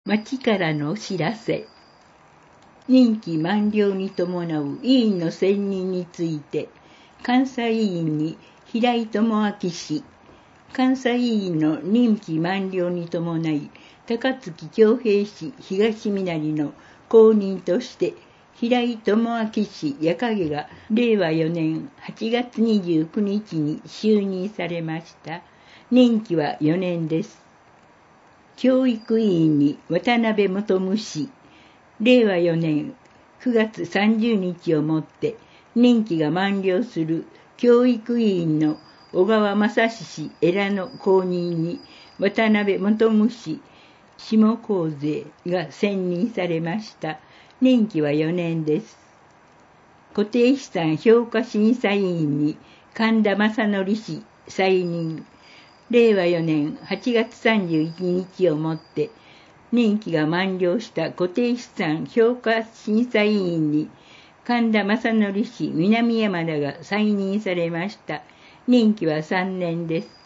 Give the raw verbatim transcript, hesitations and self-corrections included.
町からの知らせ。任期満了に伴う委員の選任について、監査委員に平井智明氏、監査委員の任期満了に伴い、高槻恭平氏東みなりの後任として、平井智明氏矢影がれいわよねんはちがつにじゅうくにちに就任されました。任期はよねんです。教育委員に渡辺元武氏、れいわよねんくがつさんじゅうにちをもって任期が満了する教育委員の小川正史氏枝の後任に渡辺元武氏下高勢が選任されました。任期はよねんです。固定資産評価審査委員に神田正則氏再任。れいわよねんはちがつさんじゅういちにちをもって任期が満了した固定資産評価審査委員に神田正則氏南山田が再任されました。任期はさんねんです。